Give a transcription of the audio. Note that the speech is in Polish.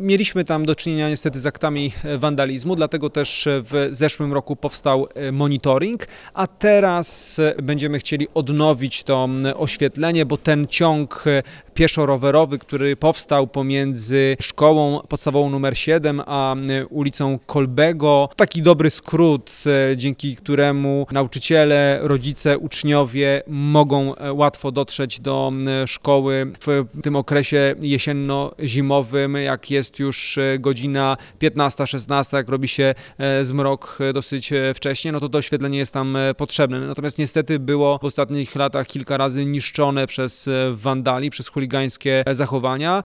Mieliśmy tam do czynienia niestety z aktami wandalizmu, dlatego też w zeszłym roku powstał monitoring, a teraz będziemy chcieli odnowić to oświetlenie, bo ten ciąg pieszo-rowerowy, który powstał pomiędzy szkołą podstawową nr 7 a ulicą Kolbego, taki dobry skrót, dzięki któremu nauczyciele, rodzice, uczniowie mogą łatwo dotrzeć do szkoły w tym okresie jesienno-zimowym, jak jest już godzina 15-16, jak robi się zmrok dosyć wcześnie, no to oświetlenie jest tam potrzebne. Natomiast niestety było w ostatnich latach kilka razy niszczone przez wandali, przez chuligańskie zachowania.